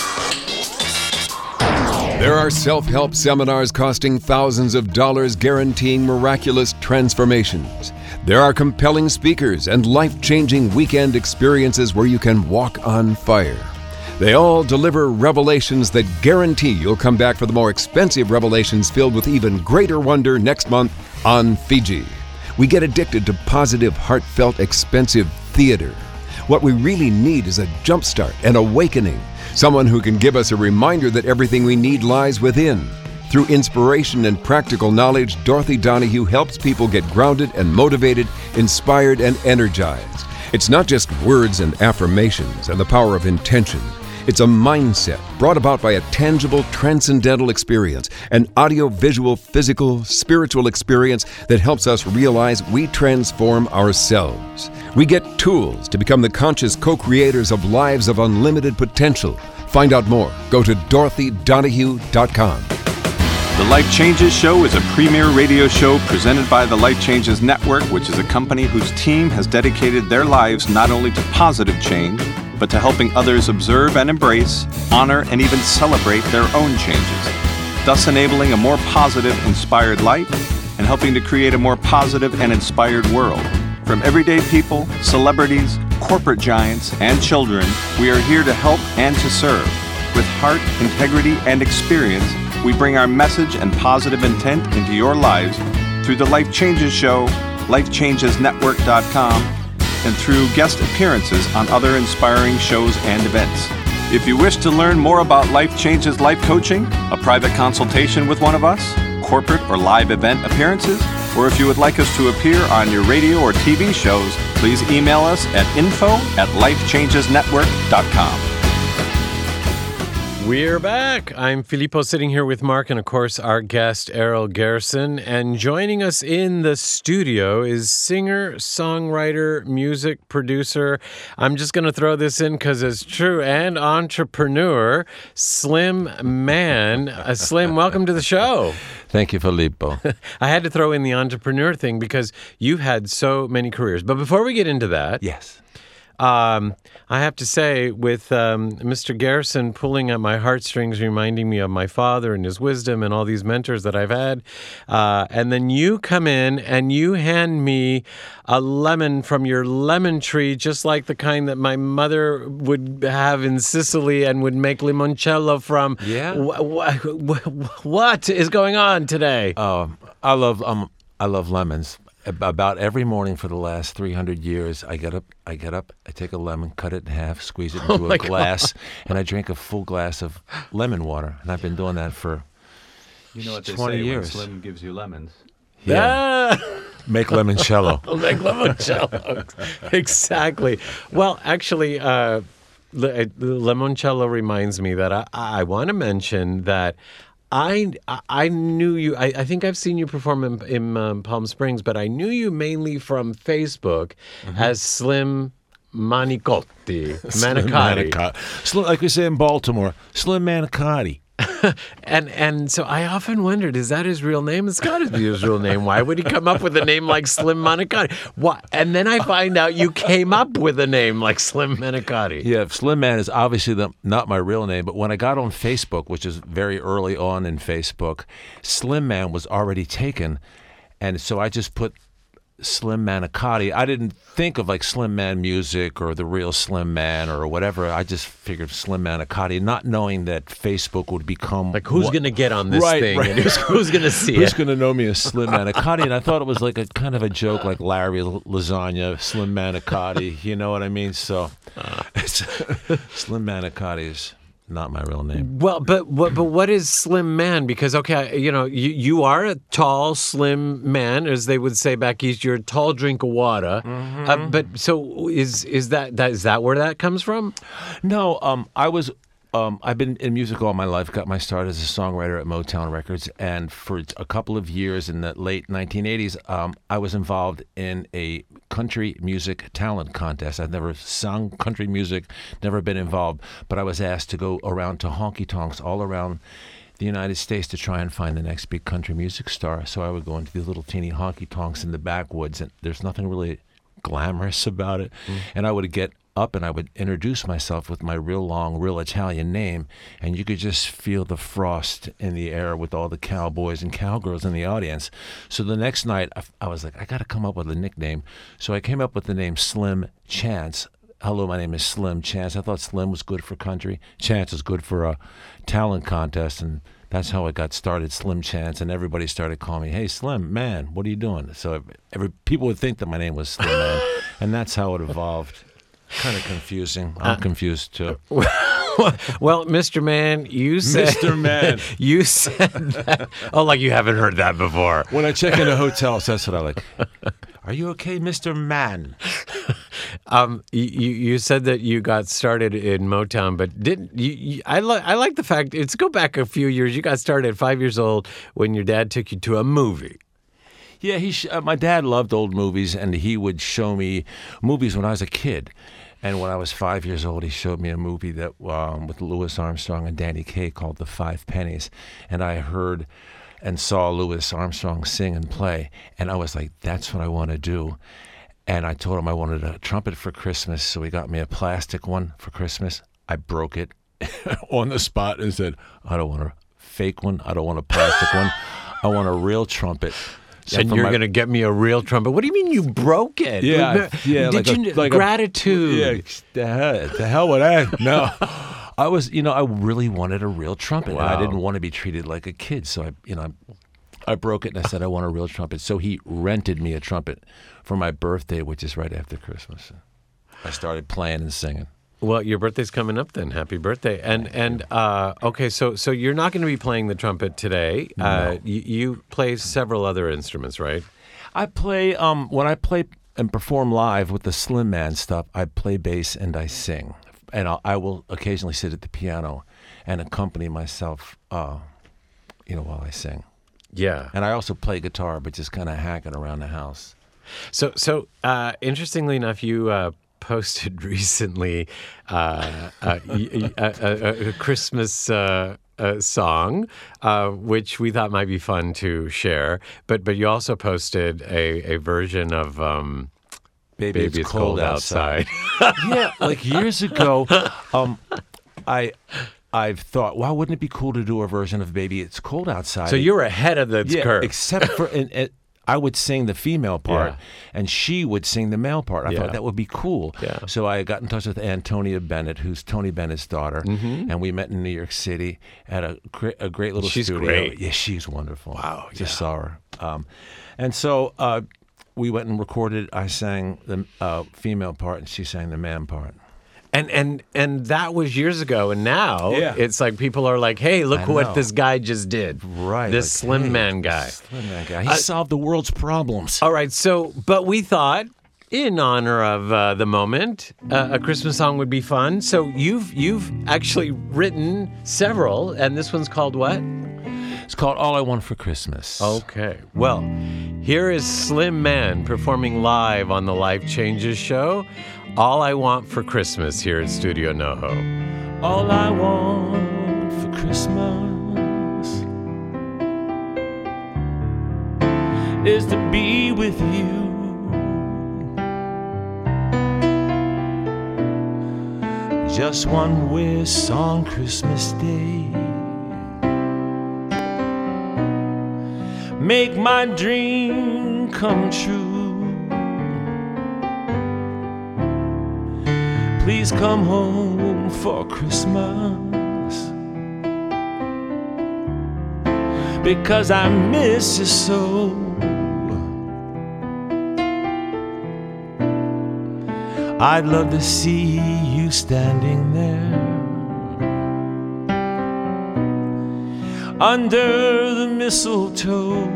There are self-help seminars costing thousands of dollars guaranteeing miraculous transformations. There are compelling speakers and life-changing weekend experiences where you can walk on fire. They all deliver revelations that guarantee you'll come back for the more expensive revelations filled with even greater wonder next month on Fiji. We get addicted to positive, heartfelt, expensive theater. What we really need is a jumpstart, an awakening, someone who can give us a reminder that everything we need lies within. Through inspiration and practical knowledge, Dorothy Donahue helps people get grounded and motivated, inspired and energized. It's not just words and affirmations and the power of intention. It's a mindset brought about by a tangible, transcendental experience, an audio-visual, physical, spiritual experience that helps us realize we transform ourselves. We get tools to become the conscious co-creators of lives of unlimited potential. Find out more. Go to DorothyDonahue.com. The Life Changes Show is a premier radio show presented by the Life Changes Network, which is a company whose team has dedicated their lives not only to positive change, but to helping others observe and embrace, honor, and even celebrate their own changes, thus enabling a more positive, inspired life and helping to create a more positive and inspired world. From everyday people, celebrities, corporate giants, and children, we are here to help and to serve. With heart, integrity, and experience, we bring our message and positive intent into your lives through the Life Changes Show, LifeChangesNetwork.com, and through guest appearances on other inspiring shows and events. If you wish to learn more about Life Changes Life Coaching, a private consultation with one of us, corporate or live event appearances, or if you would like us to appear on your radio or TV shows, please email us at info@lifechangesnetwork.com. We're back. I'm Filippo sitting here with Mark and, of course, our guest, Errol Garrison. And joining us in the studio is singer, songwriter, music producer. I'm just going to throw this in because it's true, and entrepreneur, Slim Man. Slim, welcome to the show. Thank you, Filippo. I had to throw in the entrepreneur thing because you've had so many careers. But before we get into that... Yes. I have to say, with Mr. Garrison pulling at my heartstrings, reminding me of my father and his wisdom and all these mentors that I've had, and then you come in and you hand me a lemon from your lemon tree, just like the kind that my mother would have in Sicily and would make limoncello from. Yeah. What is going on today? I love lemons. About every morning for the last 300 years, I get up, I take a lemon, cut it in half, squeeze it into a glass, and I drink a full glass of lemon water. And I've been doing that for 20 years. Slim gives you lemons. Yeah. Make limoncello. Make limoncello. Exactly. Well, actually, limoncello reminds me that I want to mention that I knew you. I think I've seen you perform in Palm Springs, but I knew you mainly from Facebook as Slim Manicotti. Manicotti. Slim, like we say in Baltimore, Slim Manicotti. And so I often wondered, is that his real name? It's got to be his real name. Why would he come up with a name like Slim Manicotti? What? And then I find out you came up with a name like Slim Manicotti. Yeah, Slim Man is obviously not my real name, but when I got on Facebook, which is very early on in Facebook, Slim Man was already taken, and so I just put Slim Manicotti. I didn't think of like Slim Man Music or the real Slim Man or whatever. I just figured Slim Manicotti, not knowing that Facebook would become like who's going to get on this thing and who's going to see who's going to know me as Slim Manicotti. And I thought it was like a kind of a joke, like Larry Lasagna, Slim Manicotti. You know what I mean? So Slim Manicotti is not my real name. Well, but what is Slim Man? Because okay, you are a tall, slim man, as they would say back east. You're a tall drink of water. But so is that where that comes from? No, I've been in music all my life. Got my start as a songwriter at Motown Records, and for a couple of years in the late 1980s, I was involved in a country music talent contest. I'd never sung country music, never been involved, but I was asked to go around to honky-tonks all around the United States to try and find the next big country music star. So I would go into these little teeny honky-tonks in the backwoods, and there's nothing really glamorous about it. And I would get up and I would introduce myself with my real long, real Italian name, and you could just feel the frost in the air with all the cowboys and cowgirls in the audience. So the next night, I was like, I got to come up with a nickname. So I came up with the name Slim Chance. Hello, my name is Slim Chance. I thought Slim was good for country. Chance is good for a talent contest, and that's how it got started, Slim Chance, and everybody started calling me, "Hey, Slim, man, what are you doing?" So people would think that my name was Slim Man, and that's how it evolved. Kind of confusing. I'm confused too. Well, Mr. Man, you said... Mr. Man. You said that. Oh, like you haven't heard that before. When I check in a hotel, that's what I like. Are you okay, Mr. Man? You said that you got started in Motown, but didn't you? I like the fact. Let's go back a few years. You got started at 5 years old when your dad took you to a movie. Yeah, my dad loved old movies, and he would show me movies when I was a kid. And when I was 5 years old, he showed me a movie that with Louis Armstrong and Danny Kaye called The Five Pennies. And I heard and saw Louis Armstrong sing and play, and I was like, that's what I want to do. And I told him I wanted a trumpet for Christmas, so he got me a plastic one for Christmas. I broke it on the spot and said, I don't want a fake one. I don't want a plastic one. I want a real trumpet. So and you're going to get me a real trumpet. What do you mean you broke it? Yeah. Gratitude. The hell with that. No. I really wanted a real trumpet. Wow. And I didn't want to be treated like a kid. So I broke it and I said, I want a real trumpet. So he rented me a trumpet for my birthday, which is right after Christmas. I started playing and singing. Well, your birthday's coming up then. Happy birthday. And okay, so you're not going to be playing the trumpet today. No. You play several other instruments, right? I play, when I play and perform live with the Slim Man stuff, I play bass and I sing. And I will occasionally sit at the piano and accompany myself, while I sing. Yeah. And I also play guitar, but just kind of hacking around the house. So interestingly enough, you posted recently a Christmas song, which we thought might be fun to share. But you also posted a version of Baby It's Cold Outside. Yeah, like years ago, I've thought, wow, wouldn't it be cool to do a version of Baby It's Cold Outside? So you're ahead of the curve. Except for... I would sing the female part, and she would sing the male part. I thought that would be cool. Yeah. So I got in touch with Antonia Bennett, who's Tony Bennett's daughter, and we met in New York City at a great little She's studio. Great. Yeah, she's wonderful. Wow. Just saw her. And so we went and recorded. I sang the female part, and she sang the man part. And that was years ago, and now it's like people are like, "Hey, look what this guy just did!" Right, this Slim Man guy. Slim Man guy. He solved the world's problems. All right, but we thought, in honor of the moment, a Christmas song would be fun. So you've actually written several, and this one's called what? It's called All I Want for Christmas. Okay. Well, here is Slim Man performing live on the Life Changes show. All I Want for Christmas here at Studio NoHo. All I want for Christmas is to be with you. Just one wish on Christmas Day. Make my dream come true. Please come home for Christmas, because I miss you so. I'd love to see you standing there under the mistletoe,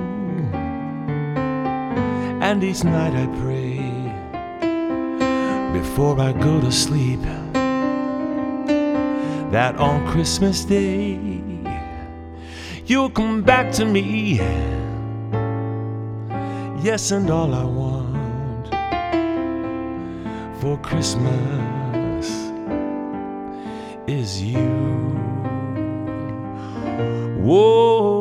and each night I pray before I go to sleep that on Christmas Day you'll come back to me. Yes, and all I want for Christmas is you. Whoa.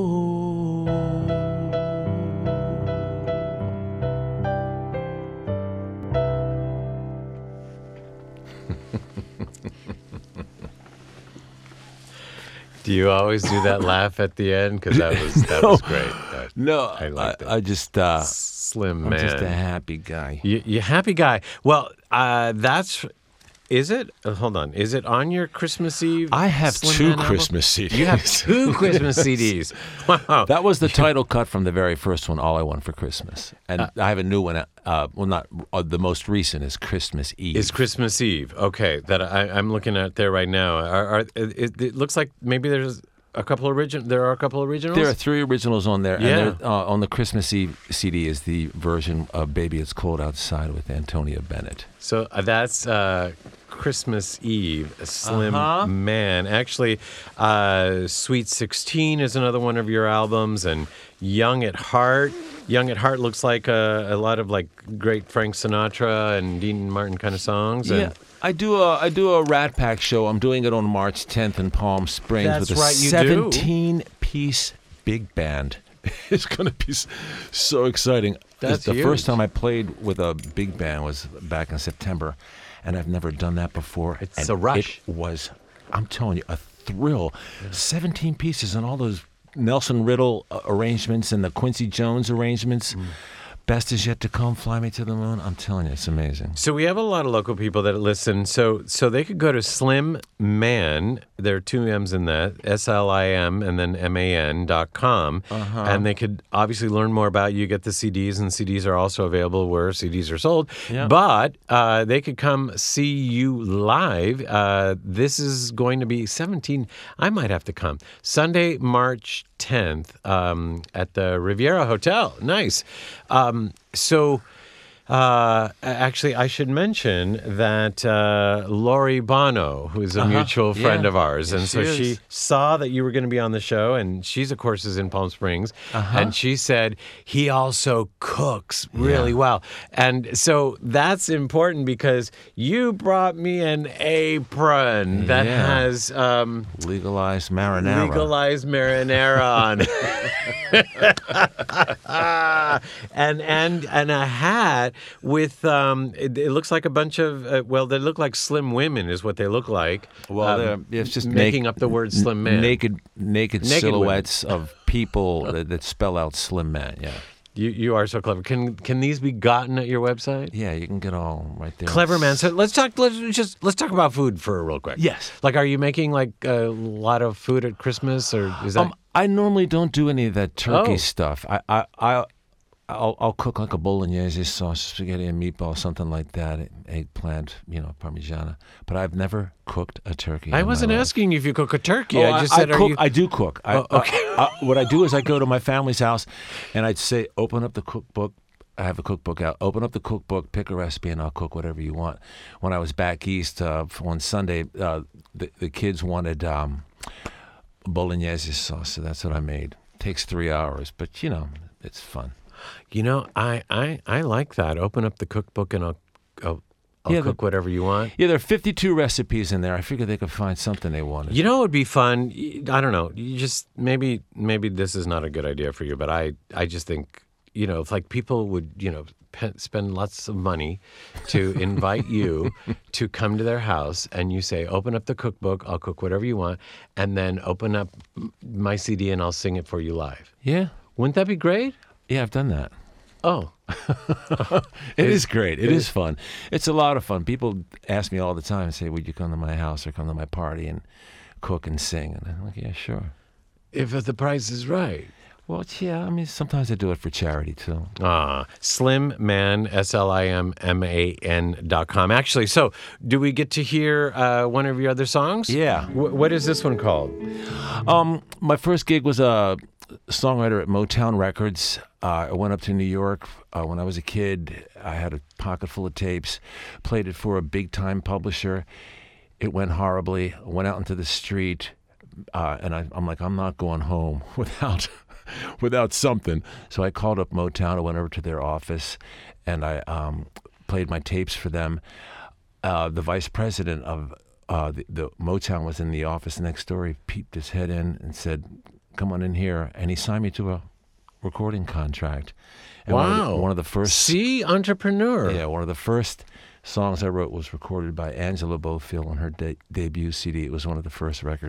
Do you always do that laugh at the end? Because that was great. I liked it. I just Slim I'm Man. just a happy guy. You happy guy. Well, that's Is it? Hold on. Is it on your Christmas Eve? I have Slim 2 Man album? Christmas CDs. You have 2 Christmas CDs. Wow. That was the title cut from the very first one, All I Want for Christmas. And I have a new one. The most recent is Christmas Eve. It's Christmas Eve. Okay, that I'm looking at there right now. It looks like maybe there's a couple originals. There are a couple originals. There are 3 originals on there. Yeah. And on the Christmas Eve CD is the version of Baby It's Cold Outside with Antonia Bennett. So that's Christmas Eve, Slim Uh-huh. Man. Actually, Sweet 16 is another one of your albums, and Young at Heart. Young at Heart looks like a lot of like great Frank Sinatra and Dean Martin kind of songs. Yeah. I do a Rat Pack show. I'm doing it on March 10th in Palm Springs That's with a right, you do. 17-piece big band. It's going to be so exciting. That's the huge. first time I played with a big band was back in September, and I've never done that before. It's and a rush. It was, I'm telling you, a thrill. 17 pieces and all those Nelson Riddle arrangements and the Quincy Jones arrangements. Best is yet to come, Fly Me to the Moon. I'm telling you, it's amazing. So we have a lot of local people that listen. So they could go to Slim Man. There are 2 M's in that, SLIM and then MAN.com. And they could obviously learn more about you, get the CDs, and CDs are also available where CDs are sold. Yeah. But they could come see you live. This is going to be 17. I might have to come. Sunday, March 10th at the Riviera Hotel. Nice. Actually, I should mention that Lori Bono, who is a mutual friend of ours, and so she saw that you were going to be on the show, and she's, of course, is in Palm Springs, and she said he also cooks really well. And so that's important because you brought me an apron that has Legalized marinara. legalized marinara on and a hat with it looks like a bunch of they look like slim women is what they look like. Well, it's just making up the word Slim Man. Naked silhouettes of people that spell out Slim Man. Yeah. You are so clever. Can these be gotten at your website? Yeah, you can get all right there. Clever man. So let's talk about food for real quick. Yes. Like, are you making like a lot of food at Christmas, or is that? I normally don't do any of that turkey Oh. stuff. I'll cook like a bolognese sauce, spaghetti and meatball, something like that, eggplant, Parmigiana. But I've never cooked a turkey. I in my wasn't life. asking you if you cook a turkey. Oh, I just said, cook. you? I do cook. Okay. What I do is I go to my family's house, and I'd say, open up the cookbook. I have a cookbook out. Open up the cookbook, pick a recipe, and I'll cook whatever you want. When I was back east on Sunday, the kids wanted bolognese sauce, so that's what I made. Takes 3 hours, but it's fun. I like that. Open up the cookbook and I'll cook whatever you want. Yeah, there are 52 recipes in there. I figured they could find something they wanted. You know what would be fun? I don't know. You just maybe this is not a good idea for you, but I just think if like people would spend lots of money to invite you to come to their house, and you say, open up the cookbook, I'll cook whatever you want, and then open up my CD and I'll sing it for you live. Yeah. Wouldn't that be great? Yeah, I've done that. Oh. It is great. It is fun. It's a lot of fun. People ask me all the time, say, would you come to my house or come to my party and cook and sing? And I'm like, yeah, sure. If the price is right. Well, yeah, I mean, sometimes I do it for charity, too. Slim Man, SLIMMAN.com. Actually, so do we get to hear one of your other songs? Yeah. What is this one called? My first gig was a songwriter at Motown Records. I went up to New York when I was a kid. I had a pocket full of tapes, played it for a big-time publisher. It went horribly. I went out into the street, and I'm like, I'm not going home without something. So I called up Motown. I went over to their office, and I played my tapes for them. The vice president of the Motown was in the office next door. He peeped his head in and said, come on in here. And he signed me to a recording contract. And Wow. One of the first... See, entrepreneur. Yeah, one of the first songs I wrote was recorded by Angela Bofill on her debut CD. It was one of the first records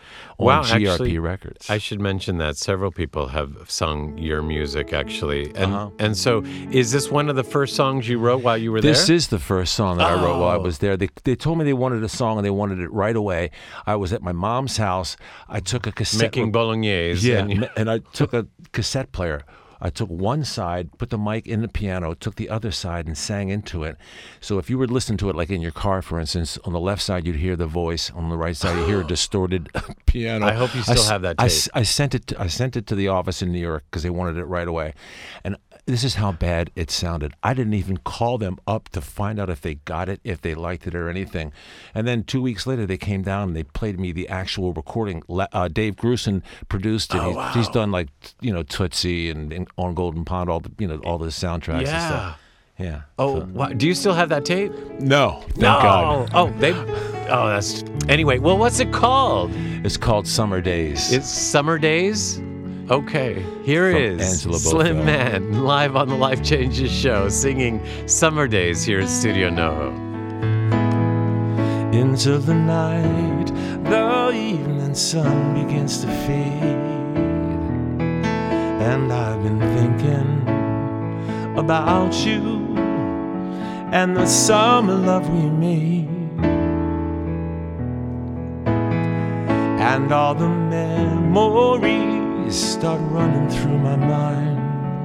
on GRP actually, Records. I should mention that several people have sung your music, actually. And so is this one of the first songs you wrote while you were This there? is the first song that I wrote while I was there. They told me they wanted a song and they wanted it right away. I was at my mom's house. I took a cassette. Making bolognese. Yeah, and and I took a cassette player. I took one side, put the mic in the piano, took the other side, and sang into it. So if you were listening to it, like in your car, for instance, on the left side you'd hear the voice, on the right side you hear a distorted piano. I hope you still have that tape. I sent it to the office in New York because they wanted it right away, and this is how bad it sounded. I didn't even call them up to find out if they got it, if they liked it or anything. And then 2 weeks later, they came down and they played me the actual recording. Dave Grusin produced it. He's done like, Tootsie and On Golden Pond, all the soundtracks and stuff. Yeah. Oh, wow. Do you still have that tape? No. Thank God. That's... Anyway, well, what's it called? It's called Summer Days. It's Summer Days? Okay, here From is Angela Slim Bofill. Man live on the Life Changes show singing Summer Days here at Studio NoHo. Into the night, the evening sun begins to fade, and I've been thinking about you and the summer love we made, and all the memories start running through my mind.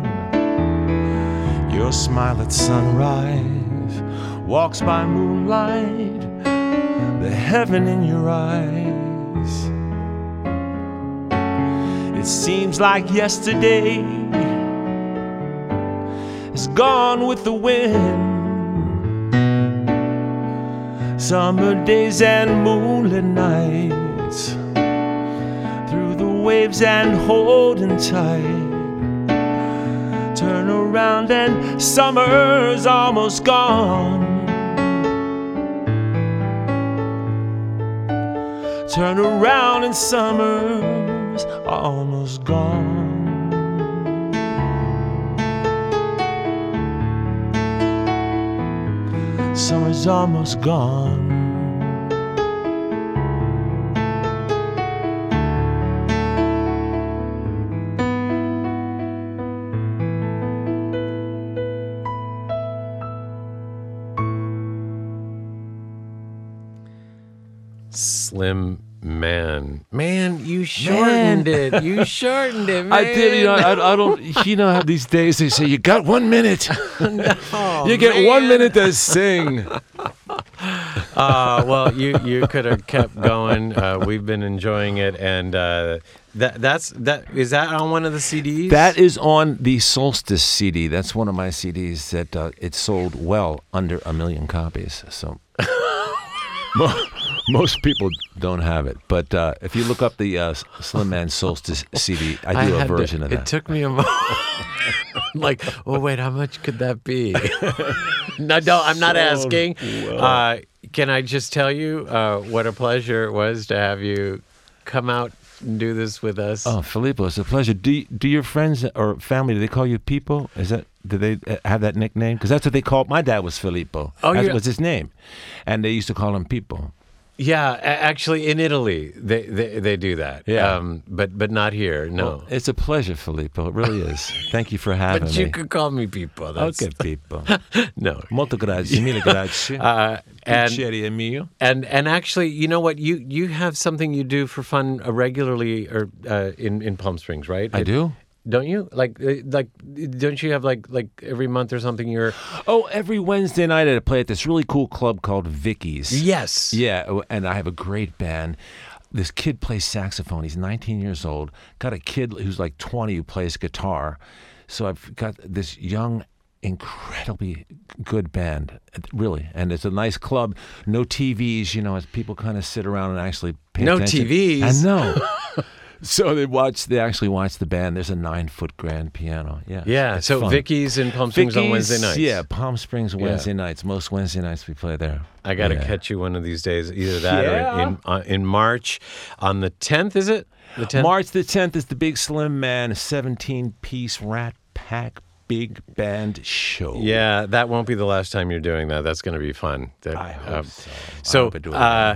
Your smile at sunrise walks by moonlight, the heaven in your eyes. It seems like yesterday is gone with the wind. Summer days and moonlit nights, through the waves and holding tight. Turn around and summer's almost gone. Turn around and summer's almost gone. Summer's almost gone. Slim Man. Man, you shortened it. You shortened it, man. I did. I don't. These days they say you got 1 minute. You get 1 minute to sing. Well, you could have kept going. We've been enjoying it, and is that on one of the CDs? That is on the Solstice CD. That's one of my CDs that it sold well under 1 million copies. So most people don't have it. But if you look up the Slim Man Solstice CD, I do a version of that. It took me a moment. Like, oh wait, how much could that be? No, I'm not asking. Can I just tell you what a pleasure it was to have you come out and do this with us? Oh, Filippo, it's a pleasure. Do your friends or family, do they call you Pipo? Do they have that nickname? Because that's what they called. My dad was Filippo. That was his name, and they used to call him Pipo. Yeah, actually, in Italy they do that. Yeah, but not here. No, well, it's a pleasure, Filippo. It really is. Thank you for having me. But you could call me Pipo. Okay, Pipo. No, molto grazie, mille grazie. Piacere mio. And actually, you know what? You have something you do for fun regularly, or in Palm Springs, right? I do. Don't you? Like, don't you have like every month or something? Every Wednesday night I play at this really cool club called Vicky's. Yes. Yeah, and I have a great band. This kid plays saxophone. He's 19 years old. Got a kid who's like 20 who plays guitar. So I've got this young, incredibly good band, really. And it's a nice club. No TVs, as people kind of sit around and actually pay attention. No TVs? I know. So they actually watch the band. There's a 9-foot grand piano. Yeah. Yeah. So fun. Vicky's in Palm Springs on Wednesday nights. Yeah, Palm Springs Wednesday nights. Most Wednesday nights we play there. I got to catch you one of these days. Either that or in March on the 10th. Is it the 10th? March the 10th is the Big Slim Man 17-piece Rat Pack big band show. Yeah, that won't be the last time you're doing that. That's going to be fun. I hope so.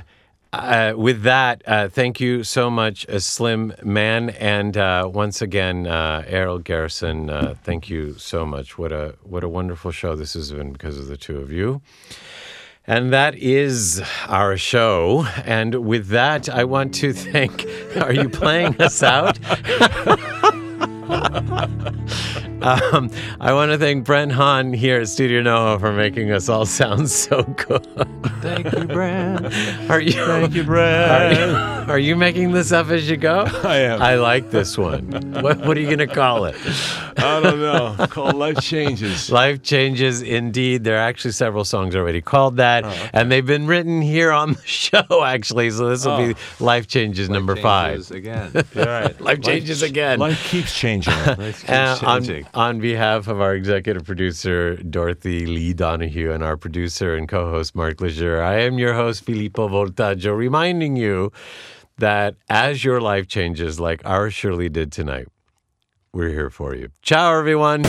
With that, thank you so much, Slim Man, and once again, Errol Garrison. Thank you so much. What a wonderful show this has been because of the two of you. And that is our show. And with that, I want to thank. Are you playing us out? I want to thank Brent Hahn here at Studio NoHo for making us all sound so good. Thank you, Brent. Thank you, Brent. Are you making this up as you go? I am. I like this one. What are you going to call it? I don't know. Called Life Changes. Life Changes, indeed. There are actually several songs already called that, and they've been written here on the show, actually. So this will be Life Changes number 5. Again. You're right. Life Changes again. Life keeps changing. Life keeps changing. On behalf of our executive producer, Dorothy Lee Donahue, and our producer and co-host, Mark Lejeune, I am your host, Filippo Voltaggio, reminding you that as your life changes like ours surely did tonight, we're here for you. Ciao, everyone.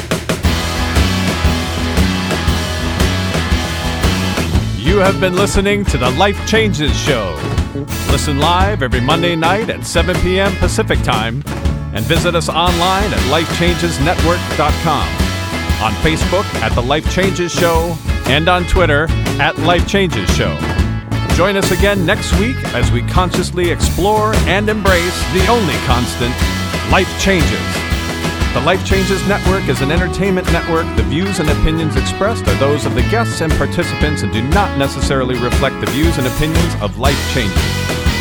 You have been listening to the Life Changes Show. Listen live every Monday night at 7 p.m. Pacific Time and visit us online at lifechangesnetwork.com, on Facebook at The Life Changes Show, and on Twitter at Life Changes Show. Join us again next week as we consciously explore and embrace the only constant, life changes. The Life Changes Network is an entertainment network. The views and opinions expressed are those of the guests and participants and do not necessarily reflect the views and opinions of Life Changes.